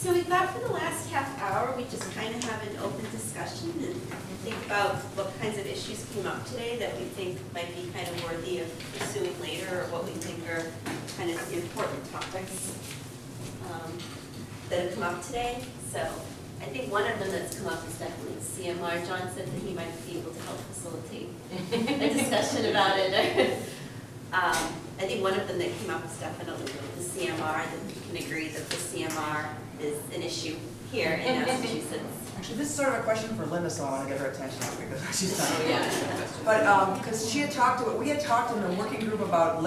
So we thought for the last half hour, we just kind of have an open discussion and think about what kinds of issues came up today that we think might be kind of worthy of pursuing later, or what we think are kind of important topics that have come up today. So I think one of them that's come up is definitely CMR. John said that he might be able to help facilitate a discussion about it. I think one of them that came up is definitely the CMR, that we can agree that the CMR is an issue here in Massachusetts. Actually, this is sort of a question for Linda, so I want to get her attention because she's not. Oh, yeah. But because she had talked to, we had talked in the working group about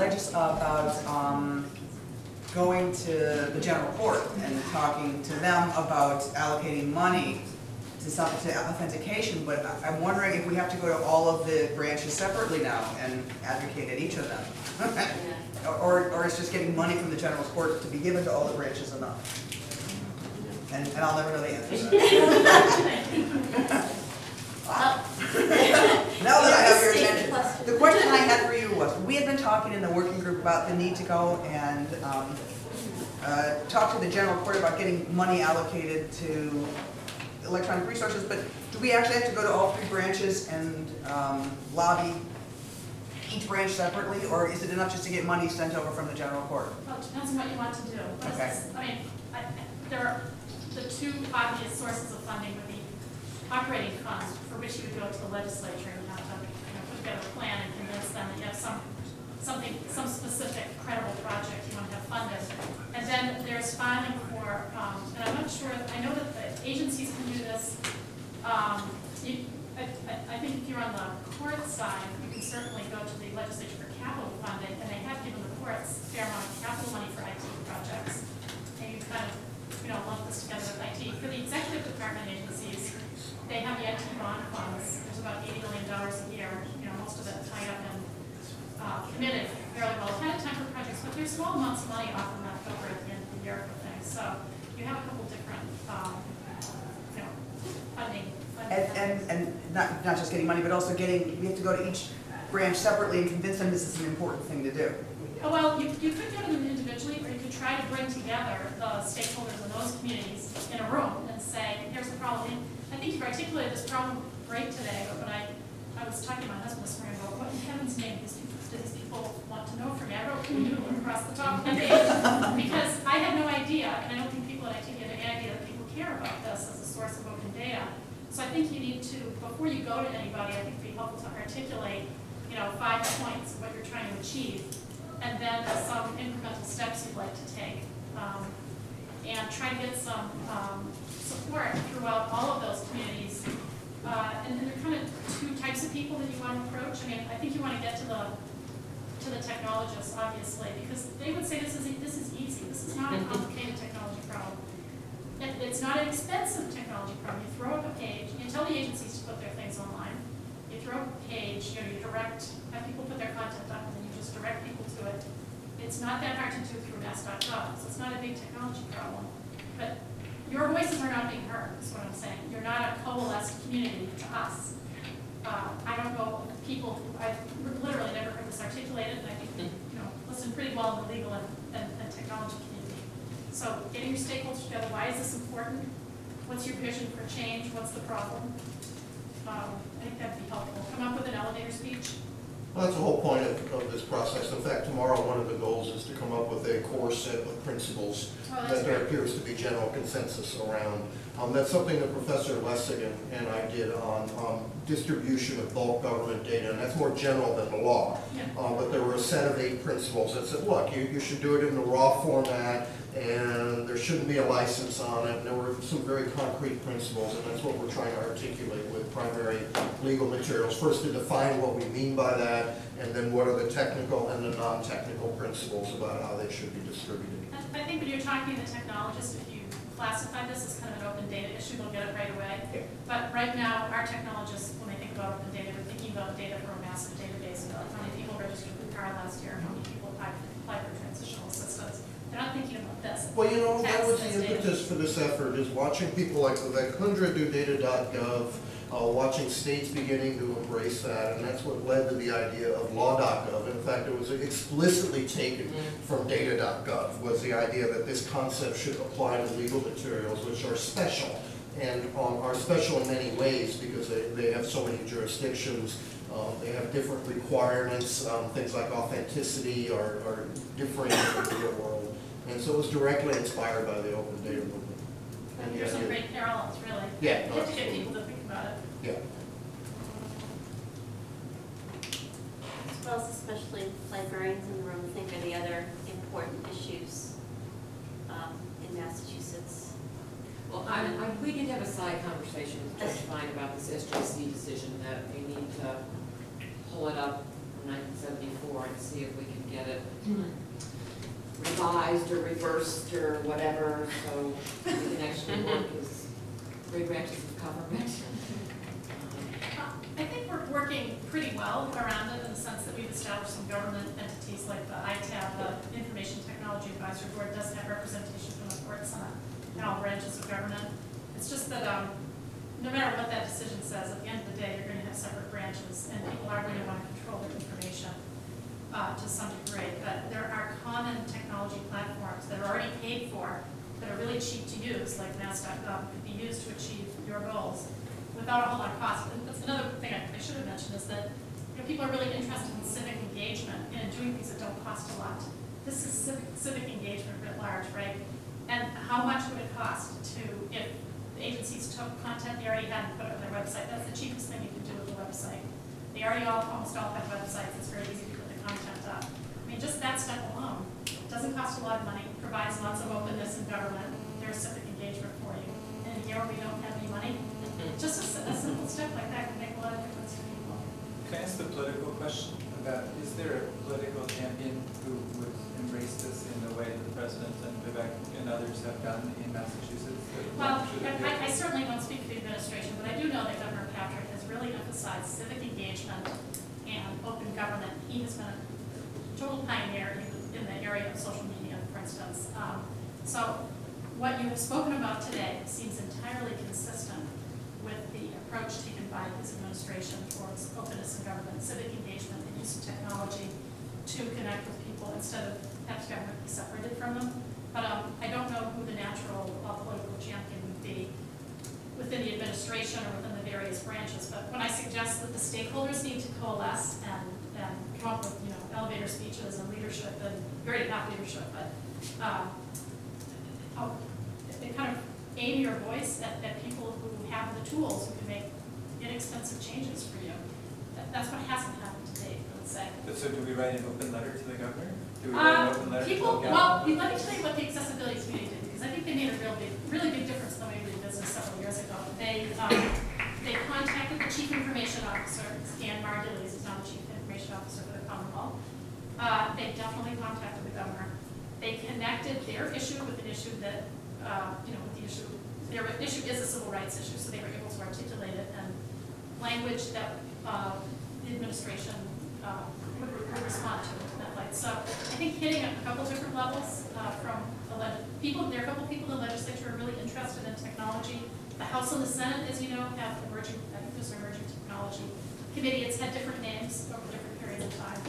going to the general court and talking to them about allocating money to authentication. But I'm wondering if we have to go to all of the branches separately now and advocate at each of them, or is just getting money from the general court to be given to all the branches enough? And I'll never know the answer to that. Now that I have your attention. The question I had for you was, we had been talking in the working group about the need to go and talk to the general court about getting money allocated to electronic resources, but do we actually have to go to all three branches and lobby each branch separately, or is it enough just to get money sent over from the general court? Well, it depends on what you want to do. Okay. I mean, there are the two obvious sources of funding would be operating funds, for which you would go to the legislature and have to put together a plan and convince them that you have some specific credible project you want to have funded. And then there's filing for, and I'm not sure, I know that the agencies can do this. I think if you're on the court side, you can certainly go to the legislature for capital funding, and they have given the courts a fair amount of capital money for IT projects. And you kind of lump this together with IT. For the executive department agencies, they have the IT bond funds. There's about $80 million a year. Most of it tied up and committed fairly well ahead of time for projects, but there's small amounts of money often left over at the end of the year for things. So you have a couple different funding. And not just getting money, but also we have to go to each branch separately and convince them this is an important thing to do. Oh, well, you could go to them individually, or you could try to bring together the stakeholders in those communities in a room and say, here's the problem. And I think you've articulated this problem great today, but when I was talking to my husband this morning about what in heaven's name do these people want to know from me, I wrote canoe across the top of the page because I had no idea, and I don't think people at IT have any idea that people care about this as a source of open data. So I think you need to, before you go to anybody, I think it would be helpful to articulate, 5 points of what you're trying to achieve, and then some incremental steps you'd like to take, and try to get some support throughout all of those communities. And there are kind of two types of people that you want to approach. I mean, I think you want to get to the technologists, obviously, because they would say this is easy. This is not a complicated technology problem. It's not an expensive technology problem. You throw up a page, you tell the agencies to put their things online. You throw up a page, you have people put their content up, and then you just direct people to it. It's not that hard to do through mass.gov, so it's not a big technology problem. But your voices are not being heard, is what I'm saying. You're not a coalesced community to us. I don't know people I've literally never heard this articulated, and I think listen pretty well in the legal and technology community. So getting your stakeholders together, why is this important? What's your vision for change? What's the problem? I think that'd be helpful. Come up with an elevator speech. Well, that's the whole point of this process. In fact, tomorrow one of the goals is to come up with a core set of principles that there appears to be general consensus around. That's something that Professor Lessig and I did on distribution of bulk government data, and that's more general than the law. Yeah. But there were a set of 8 principles that said, look, you should do it in the raw format, and there shouldn't be a license on it. And there were some very concrete principles, and that's what we're trying to articulate with primary legal materials. First, to define what we mean by that, and then what are the technical and the non-technical principles about how they should be distributed. I think when you're talking to the technologist, if you classify this as kind of an open data issue, they'll get it right away. Yeah. But right now, our technologists, when they think about open data, they're thinking about data from a massive database about how many people registered for the car last year, how many people applied for transitional assistance. They're not thinking about this. Well, that was the impetus for this effort, is watching people like Vivek Kundra do data.gov, watching states beginning to embrace that, and that's what led to the idea of law.gov. In fact, it was explicitly taken from data.gov, was the idea that this concept should apply to legal materials, which are special, and are special in many ways because they have so many jurisdictions. They have different requirements. Things like authenticity are different in the real world. And so it was directly inspired by the open data movement. And there's some great parallels, really. Yeah, You have to get people to think about it. Yeah. As well as especially librarians in the room think are the other important issues in Massachusetts. Well, we did have a side conversation with Judge Fine about this SJC decision that they need to pull it up from 1974 and see if we can get it revised or reversed or whatever, so we can actually work as three branches of government. I think we're working pretty well around it in the sense that we've established some government entities like the ITAB, the Information Technology Advisory Board, does have representation from the courts and all branches of government. It's just that no matter what that decision says, at the end of the day, you're going to have separate branches, and people are going to want to control their information to some degree. But there are common technology platforms that are already paid for, that are really cheap to use, like Mass.gov, could be used to achieve your goals without a whole lot of cost. And that's another thing I should have mentioned is that people are really interested in civic engagement and doing things that don't cost a lot. This is civic engagement writ large, right? And how much would it cost to, if the agencies took content they already had and put it on their website? That's the cheapest thing you can do with a website. They already almost all have websites. It's very easy to put the content up. I mean, just that step alone doesn't cost a lot of money, provides lots of openness in government. There's civic engagement for you. And here we don't have any money. Just a simple step like that can make a lot of difference to people. Can I ask the political question about, is there a political champion who would embrace this in the way that the president and Vivek and others have done in Massachusetts? Well, I certainly don't speak for the administration, but I do know that Governor Patrick has really emphasized civic engagement and open government. He has been a total pioneer in the area of social media, for instance. So what you have spoken about today seems entirely consistent with the approach taken by his administration towards openness in government, civic engagement, and use of technology to connect with people instead of have government be separated from them. But I don't know who the natural political champion would be within the administration or within the various branches. But when I suggest that the stakeholders need to coalesce and come up with elevator speeches and leadership, and very not leadership, but kind of aim your voice at people who have the tools who can make inexpensive changes for you. That's what hasn't happened to date, I would say. But so do we write an open letter to the governor? Do we write an open letter to the governor? Well, let me tell you what the accessibility committee did, because I think they made a really big difference in the way we did business several years ago. They contacted the chief information officer, Dan Margulies, is now the chief information officer for the Commonwealth. They definitely contacted the governor. They connected their issue with an issue that, with the issue, their issue is a civil rights issue, so they were able to articulate it in language that the administration would respond to in that light. So I think hitting a couple different levels from people, there are a couple people in the legislature who are really interested in technology. The House and the Senate, as you know, have emerging, I think there's an emerging technology committee. It's had different names over different periods of time.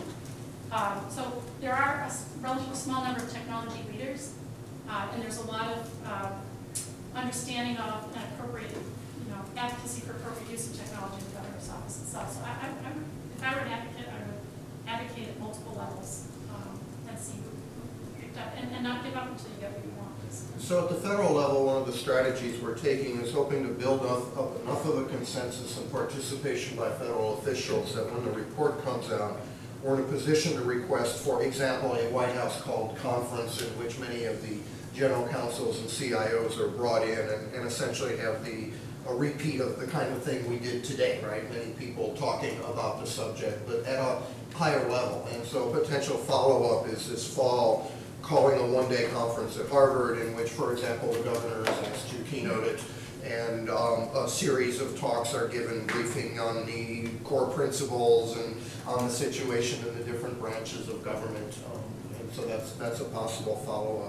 So there are a relatively small number of technology leaders, and there's a lot of understanding of and appropriate, advocacy for appropriate use of technology in the governor's office itself. So if I were an advocate, I would advocate at multiple levels and see who picked up, and not give up until you get what you want. So at the federal level, one of the strategies we're taking is hoping to build up enough of a consensus and participation by federal officials that when the report comes out, we're in a position to request, for example, a White House-called conference in which many of the general counsels and CIOs are brought in and essentially have a repeat of the kind of thing we did today, right? Many people talking about the subject, but at a higher level. And so potential follow-up is this fall, calling a one-day conference at Harvard in which, for example, the governor is asked to keynote it, and a series of talks are given briefing on the core principles and on the situation in the different branches of government. And so that's a possible follow-up.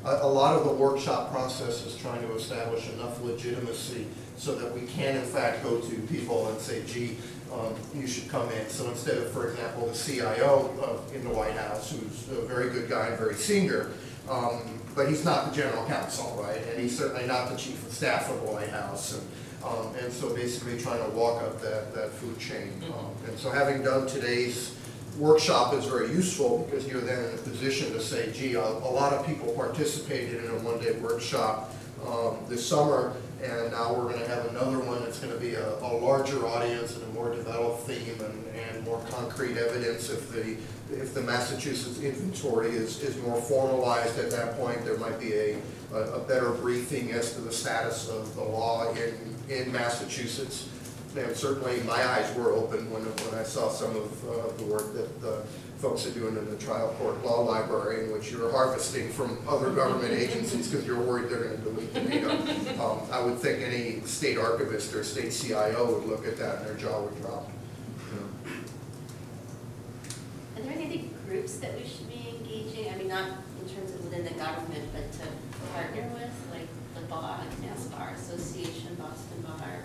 a lot of the workshop process is trying to establish enough legitimacy so that we can in fact go to people and say, gee, you should come in. So instead of, for example, the CIO in the White House, who's a very good guy and very senior, but he's not the general counsel, right? And he's certainly not the chief of staff of the White House. And so basically trying to walk up that food chain. And so having done today's workshop is very useful because you're then in a position to say, gee, a lot of people participated in a one-day workshop this summer, and now we're going to have another one that's going to be a larger audience and a more developed theme and more concrete evidence. If the Massachusetts inventory is more formalized at that point, there might be a better briefing as to the status of the law in Massachusetts. And certainly my eyes were open when I saw some of the work that the folks are doing in the trial court law library, in which you're harvesting from other government agencies because you're worried they're going to delete the data. I would think any state archivist or state CIO would look at that and their jaw would drop. Are there any groups that we should be engaging? I mean, not in terms of within the government, but to partner with, like the Mass Bar Association, Boston Bar?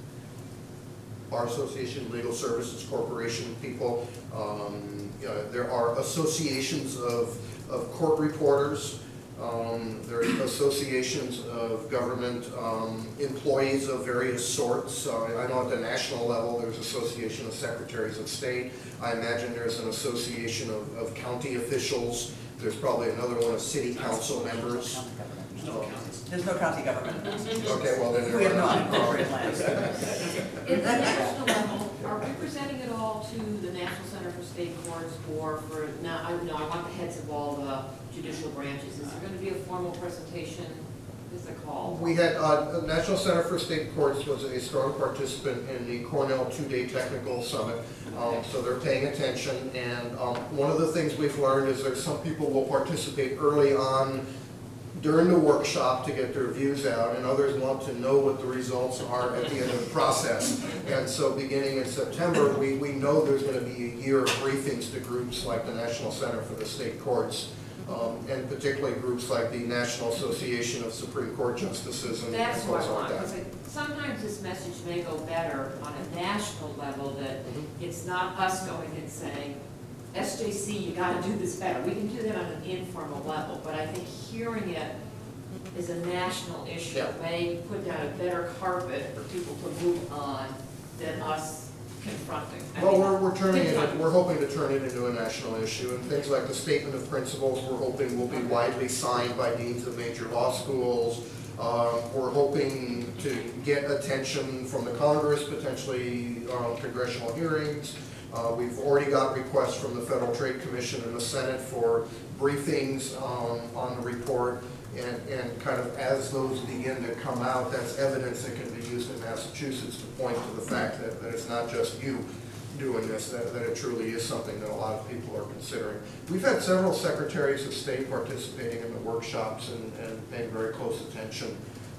Bar Association, Legal Services Corporation people. There are associations of court reporters. There are associations of government employees of various sorts. I know at the national level there's Association of Secretaries of State. I imagine there's an association of county officials. There's probably another one of city council members. There's no county government. Okay, well then. We have no unincorporated lands. At the national level, are we presenting it all to the National Center for State Courts or for, now, I want the heads of all the judicial branches. Is there going to be a formal presentation? What's it called? We had, National Center for State Courts was a strong participant in the Cornell two-day technical summit. So they're paying attention, and one of the things we've learned is that some people will participate early on during the workshop to get their views out, and others want to know what the results are at the end of the process. And so beginning in September, we know there's going to be a year of briefings to groups like the National Center for the State Courts, and particularly groups like the National Association of Supreme Court Justices and That's what folks I like want, that. because sometimes this message may go better on a national level, that it's not us going and saying, SJC, you gotta do this better. We can do that on an informal level, but I think hearing it is a national issue. Yeah. May put down a better carpet for people to move on than us confronting. Well, we're hoping to turn it into a national issue, and things like the Statement of Principles, we're hoping will be widely signed by deans of major law schools. We're hoping to get attention from the Congress, potentially congressional hearings. We've already got requests from the Federal Trade Commission and the Senate for briefings on the report, and kind of as those begin to come out, that's evidence that can be used in Massachusetts to point to the fact that it's not just you doing this, that it truly is something that a lot of people are considering. We've had several secretaries of state participating in the workshops and paying very close attention.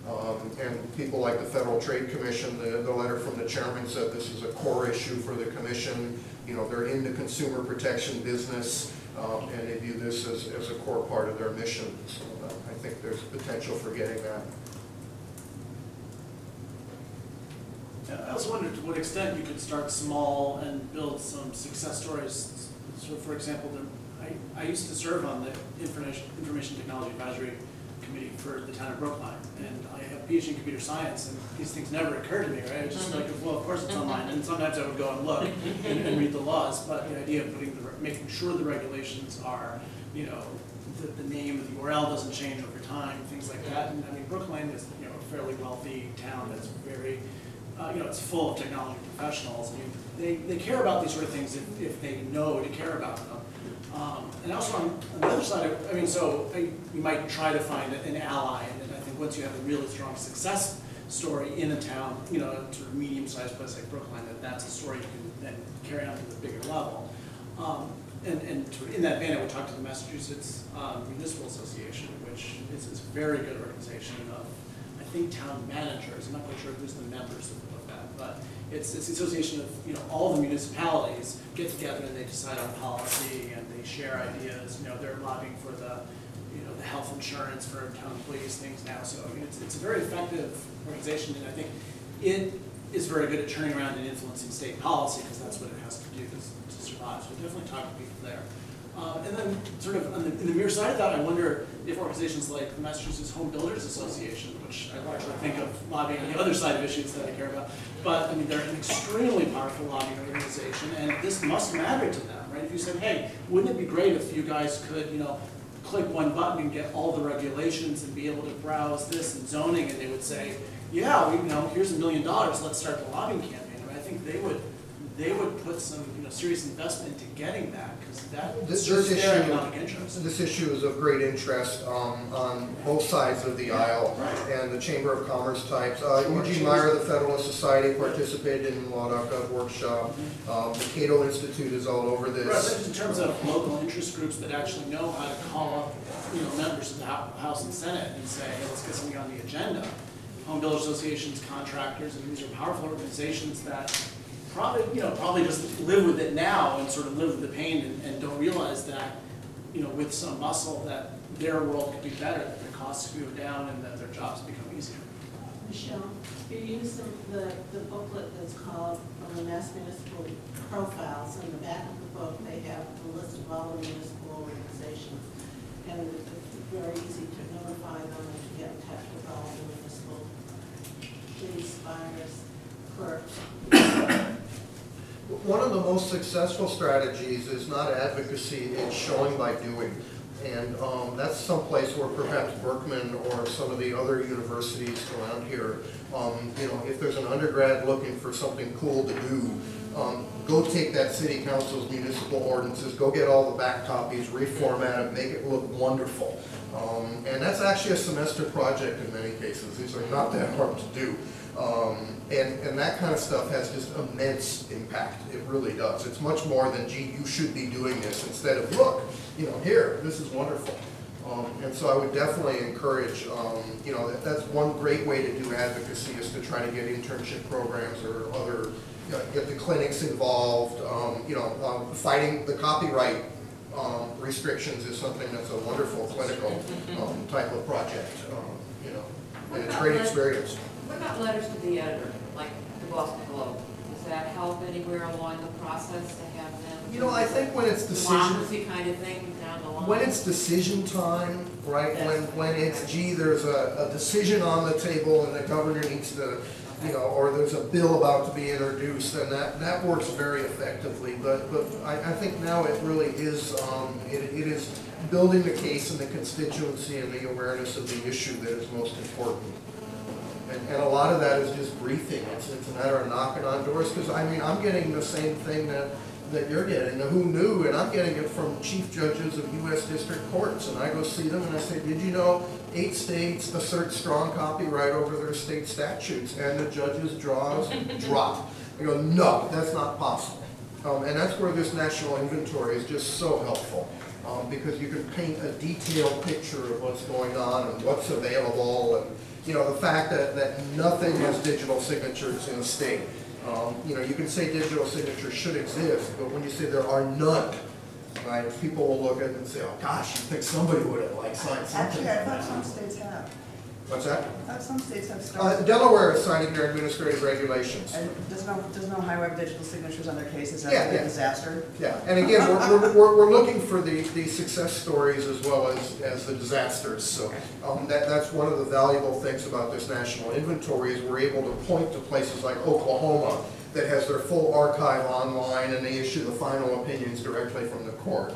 And people like the Federal Trade Commission, the letter from the chairman said this is a core issue for the commission. You know, they're in the consumer protection business, and they view this as a core part of their mission. So I think there's potential for getting that. I also wondered to what extent you could start small and build some success stories. So for example, I used to serve on the Information Technology Advisory Committee for the town of Brookline, and I have a PhD in computer science, and these things never occurred to me, right? It's just like, well, of course it's online, and sometimes I would go and look and read the laws, but the idea of making sure the regulations are, you know, the name of the URL doesn't change over time, things like that. And I mean, Brookline is, you know, a fairly wealthy town that's very, you know, it's full of technology professionals. And they care about these sort of things if they know to care about them. And also on the other side, I mean, so you might try to find an ally, and I think once you have a really strong success story in a town, you know, a sort of medium-sized place like Brookline, that's a story you can then carry on to the bigger level. And in that vein, I would talk to the Massachusetts Municipal Association, which is a very good organization of, I think, town managers. I'm not quite sure who's the members of that, but it's the association of, you know, all the municipalities get together and they decide on policy and they share ideas. You know, they're lobbying for the the health insurance for town employees, things now. So I mean, it's a very effective organization, and I think it is very good at turning around and influencing state policy, because that's what it has to do to survive. So definitely talk to people there. And then sort of in the mirror side of that, I wonder if organizations like the Massachusetts Home Builders Association, which I largely think of lobbying on the other side of issues that I care about, but I mean, they're an extremely powerful lobbying organization, and this must matter to them, right? If you said, hey, wouldn't it be great if you guys could, click one button and get all the regulations and be able to browse this and zoning, and they would say, yeah, here's $1 million, let's start the lobbying campaign. I think they would put some serious investment into getting that, because that serves their economic interest. This issue is of great interest on both sides of the aisle, and the Chamber of Commerce types. Eugene Meyer, the Federalist Society, participated in the Law.gov workshop. The Cato Institute is all over this. Right, in terms of local interest groups that actually know how to call up members of the House and Senate and say, hey, let's get something on the agenda. Home Builders Associations, contractors, and these are powerful organizations that probably just live with it now and sort of live with the pain and don't realize that, with some muscle, that their world could be better, that their costs could go down, and that their jobs become easier. Michelle, you use the booklet that's called the Mass Municipal Profiles. In the back of the book, they have a list of all the municipal organizations, and it's very easy to notify them and to get in touch with all the municipal police, fires, clerks. One of the most successful strategies is not advocacy, it's showing by doing. And that's someplace where perhaps Berkman or some of the other universities around here, if there's an undergrad looking for something cool to do, go take that city council's municipal ordinances, go get all the back copies, reformat it, make it look wonderful. And that's actually a semester project in many cases. These are not that hard to do. And that kind of stuff has just immense impact. It really does. It's much more than, gee, you should be doing this, instead of, look, here, this is wonderful. And so I would definitely encourage, that's one great way to do advocacy, is to try to get internship programs or other, get the clinics involved. Fighting the copyright restrictions is something that's a wonderful clinical type of project, and it's a great experience. What about letters to the editor, like the Boston Globe? Does that help anywhere along the process to have them? I think when it's decision, democracy kind of thing down the line. when it's decision time, right? When it's, gee, there's a decision on the table and the governor needs to, or there's a bill about to be introduced, and that works very effectively. But I think now it really is, it is building the case and the constituency and the awareness of the issue that is most important. And a lot of that is just briefing. It's a matter of knocking on doors, because I'm getting the same thing that you're getting. Now, who knew? And I'm getting it from chief judges of U.S. district courts, and I go see them and I say, did you know 8 states assert strong copyright over their state statutes? And the judges' jaws drop. They go, no, that's not possible. And that's where this national inventory is just so helpful. Because you can paint a detailed picture of what's going on and what's available, and the fact that nothing has digital signatures in a state. You can say digital signatures should exist, but when you say there are none, right, people will look at it and say, oh gosh, you think somebody would have signed something. Actually, I thought some states have. What's that? I thought some states have started. Delaware is signing their administrative regulations. And does no highway have digital signatures on their cases as Yeah, a yeah. disaster? Yeah, and again, we're looking for the success stories as well as the disasters. So that's one of the valuable things about this national inventory, is we're able to point to places like Oklahoma that has their full archive online, and they issue the final opinions directly from the court.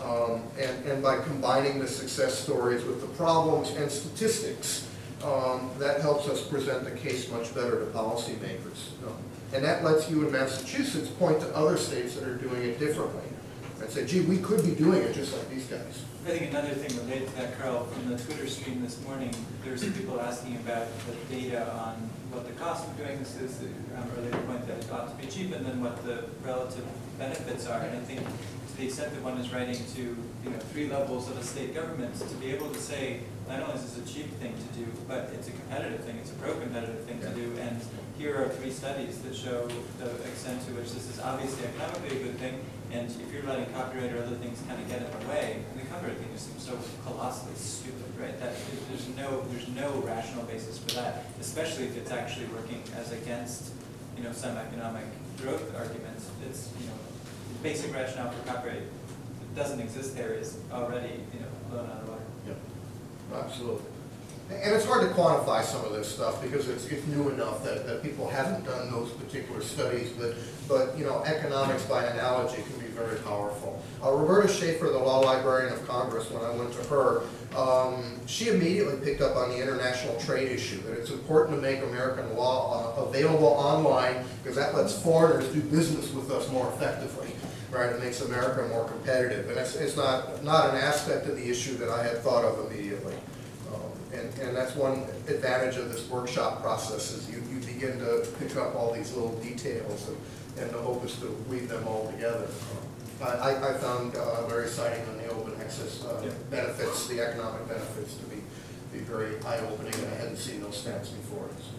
And by combining the success stories with the problems and statistics, that helps us present the case much better to policymakers. And that lets you in Massachusetts point to other states that are doing it differently and say, gee, we could be doing it just like these guys. I think another thing related to that, Carl, from the Twitter stream this morning, there's some people asking about the data on what the cost of doing this is, earlier point that it ought to be cheap, and then what the relative benefits are. And I think to the extent that one is writing to 3 levels of a state government, to be able to say, not only is this a cheap thing to do, but it's a competitive thing, it's a pro-competitive thing to do, and here are 3 studies that show the extent to which this is obviously economically a good thing, And if you're letting copyright or other things kind of get in the way, and the copyright thing just seems so colossally stupid, right? That there's no rational basis for that, especially if it's actually working as against, some economic growth arguments. It's, the basic rationale for copyright doesn't exist there is already, blown out of water. Yep, absolutely. And it's hard to quantify some of this stuff because it's new enough that people haven't done those particular studies, but economics by analogy can be very powerful. Roberta Schaefer, the Law Librarian of Congress, when I went to her, she immediately picked up on the international trade issue, that it's important to make American law available online because that lets foreigners do business with us more effectively. Right, it makes America more competitive, and it's not an aspect of the issue that I had thought of immediately. And that's one advantage of this workshop process is you begin to pick up all these little details, and the hope is to weave them all together. I found very exciting on the open access benefits, the economic benefits, to be very eye-opening, and I hadn't seen those stats before. So.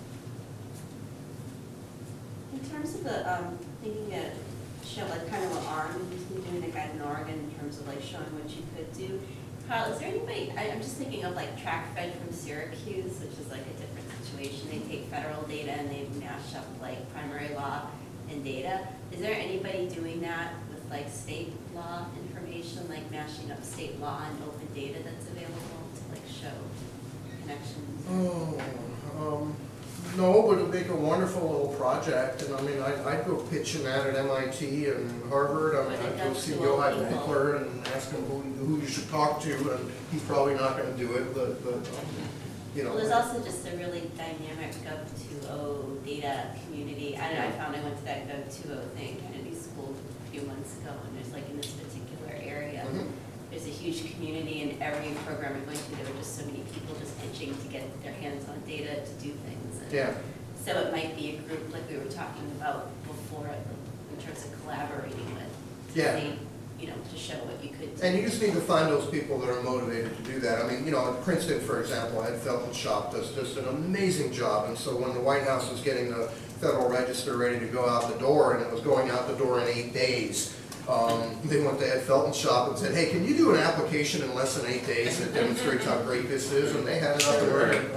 In terms of the thinking of show like kind of what ARM used to be doing, like in Oregon, in terms of like showing what you could do. Carl, is there anybody, I'm just thinking of like TrackFed from Syracuse, which is like a different situation. They take federal data and they mash up like primary law and data. Is there anybody doing that with like state law information, like mashing up state law and open data that's available to like show connections? No, but it'd make a wonderful little project, and I mean, I'd go pitching that at MIT and Harvard. I mean, I'd go see Johan Winkler and ask him who you should talk to, and he's probably not going to do it, but Well, there's also just a really dynamic Gov2O data community. I don't know, I found I went to that Gov2O thing, Kennedy School a few months ago, and there's like in this particular area, there's a huge community, and every program I went to, there were just so many people just itching to get their hands on data to do things. And yeah. so it might be a group like we were talking about before, in terms of collaborating with, to Yeah. see, to show what you could do. And you just need to find those people that are motivated to do that. I mean, at Princeton, for example, Ed Felton Shop does just an amazing job. And so when the White House was getting the Federal Register ready to go out the door, and it was going out the door in 8 days, they went to Ed Felton Shop and said, hey, can you do an application in less than 8 days that demonstrates how great this is? And they had it up and running.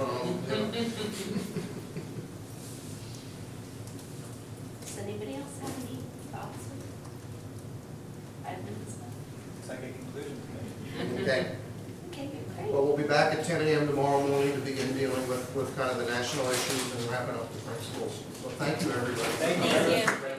Does anybody else have any thoughts? 5 minutes left. It's like a conclusion. Okay. Okay, great. Well, we'll be back at 10 a.m. tomorrow morning to begin dealing with kind of the national issues and wrapping up the principles. So thank you, everybody. Thank you. Thank you.